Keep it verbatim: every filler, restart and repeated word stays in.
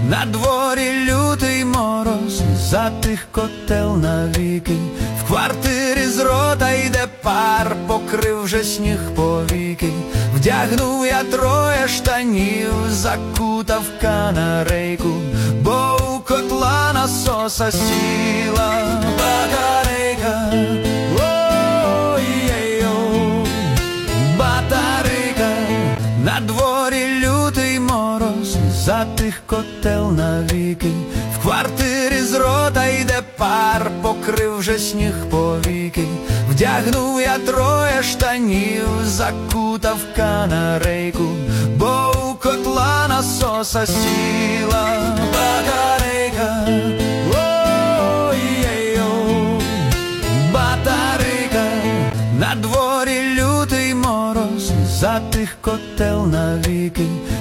На дворі лютий мороз, затих котел навіки. В квартирі з рота йде пар, покрив вже сніг повіки. Вдягнув я троє штанів, закутав канарейку, бо у котла насоса сіла батарейка. Ой-ей-ой, батарейка. На дворі лютий мороз, затих котел навіки. В квартирі з рота йде пар, покрив вже сніг повіки. Вдягнув я троє штанів, закутав канарейку, бо у котла насоса сіла батарейка. Ой-ей-ой, батарейка. На дворі лютий мороз, затих котел навіки.